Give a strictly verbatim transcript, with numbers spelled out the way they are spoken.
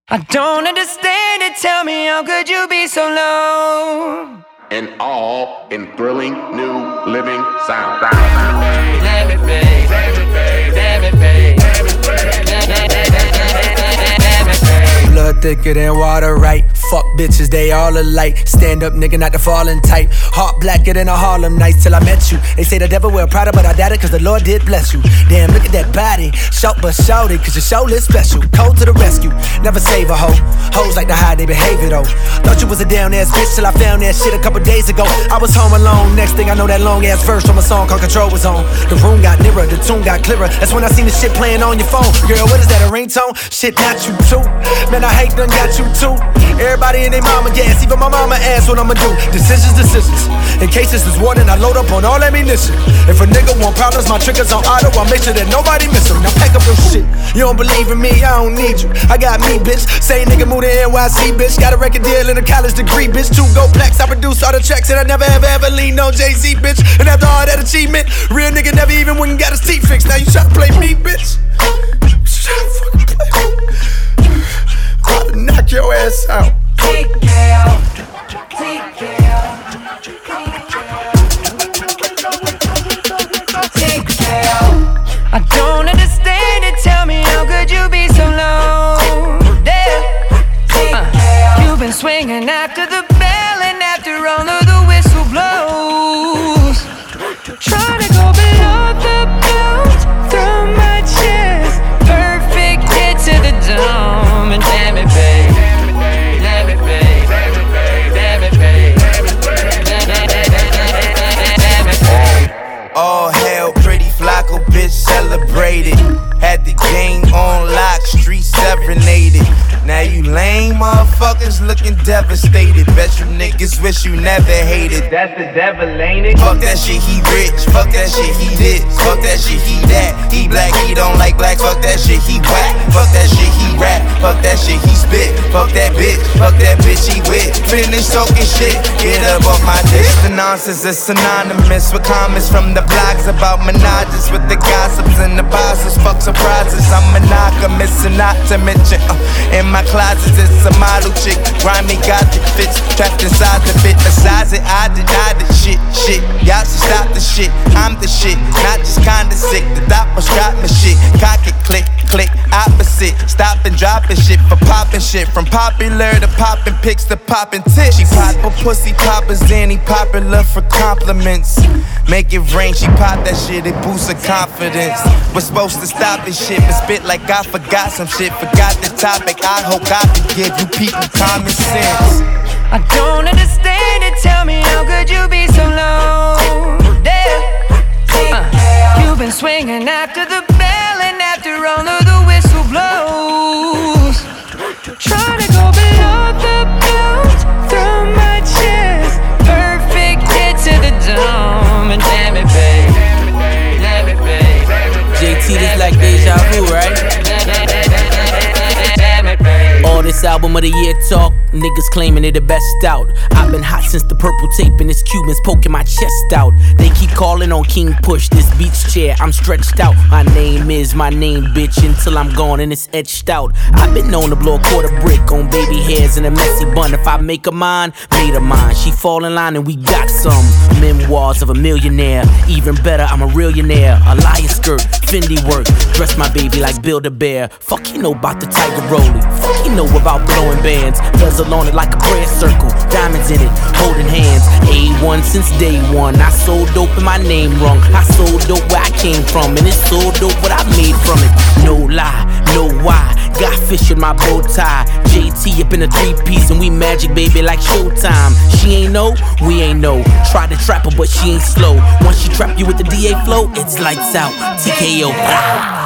I don't understand it, tell me how could you be so low? And all in thrilling new living sound. Damn it, babe. Damn it, babe. Damn it, babe. Blood thicker than water, right? Fuck bitches, they all alike. Stand up, nigga, not the falling type. Heart blacker than a Harlem Nights till I met you. They say the devil wear Prada, but I doubt it cause the Lord did bless you. Damn, look at that body. Shout but shout it cause your show is special. Cold to the rescue, never save a hoe. Hoes like to hide their behavior though. Thought you was a down ass bitch till I found that shit a couple days ago. I was home alone, next thing I know that long ass verse from a song called Control was on. The room got nearer, the tune got clearer. That's when I seen the shit playing on your phone. Girl, what is that, a ringtone? Shit, not you too. Man, I hate done got you too. Everybody in their mama gas, even my mama asks what I'ma do. Decisions, decisions. In case this is warning, I load up on all ammunition. If a nigga want problems, my triggers on auto. I'll make sure that nobody miss them. Now pack up your shit. You don't believe in me, I don't need you. I got me, bitch. Same nigga moved to N Y C, bitch. Got a record deal and a college degree, bitch. Two gold plaques, I produce all the tracks, and I never ever ever leaned on Jay-Z, bitch. And after all that achievement, real nigga never even went and got his teeth fixed. Now you try to play me, bitch. Try to fucking play me. I'll knock your ass out. T K O, T K O, T K O. I don't understand it, tell me how could you be so low? Yeah. uh, You've been swinging after the bell and after all of the whistle blows. Try to go below the belt, through my chest. Perfect hit to the dome, and damn it, babe. Damn it, babe. Damn it, babe. Damn it, babe. All hell, pretty Flacco, bitch, celebrated. Had the game on lock, street serenaded. Now you lame motherfuckers looking devastated. Bet you niggas wish you never hated. That's the devil, ain't it? Fuck that shit, he rich. Fuck that shit, he this. Fuck that shit, he that. He black, he don't like blacks. Fuck that shit, he whack. Fuck that shit, he rap. Fuck that shit, he spit. Fuck that bitch. Fuck that bitch, he with. Finish soaking shit. Get up off my dick. The nonsense is synonymous with comments from the blogs about menages with the gossips and the bosses. Fuck surprises. I'm monogamous and not to mention. Uh, in my closet, it's a model chick. Grimy gothic fits. Trapped inside the bit. Besides it, I deny the shit. Shit. Y'all should stop the shit. I'm the shit. Not just kinda sick. The dot was dropping shit. Cock it, click, click. Opposite. Stop and dropping shit for popping shit. From popular to popping pics to popping tits. She pop a pussy poppers, then he popular for compliments. Make it rain, she pop that shit, it boosts her confidence. Was supposed to stop this shit, but spit like I forgot some shit. Forgot the topic, I hope I can give you people common sense. I don't understand it, tell me how could you be so low? Yeah. uh, You've been swinging after the bell and after all of the whistle blows. Try to go below the belt, through my chest. Perfect hit to the dome, and damn it, babe. Damn it, babe. J T, this like deja vu, right? Damn it, babe. All this album of the year talk, niggas claiming they the best out. I've been hot since the purple tape and this Cubans poking my chest out. They keep calling on King Push, this beach chair, I'm stretched out. My name is my name, bitch, until I'm gone and it's etched out. I've been known to blow a quarter brick on baby hairs and a messy bun. If I make a mine, made a mine. She fall in line and we got some. Memoirs of a millionaire, even better, I'm a realionaire. A liar skirt, Fendi work, dress my baby like Build-A-Bear. Fuck he know about the Tiger Rollie, fuck he know about blowing bands. Bezel on it like a prayer circle, diamonds in it, holding hands. A one since day one, I sold dope and my name wrong. I sold dope where I came from, and it's so dope what I made from it. No lie, no why, got fish in my bow tie. J T up in a three-piece and we magic baby like Showtime. She ain't know, we ain't know. Try to trap her but she ain't slow. Once she trap you with the D A flow, it's lights out, T K O.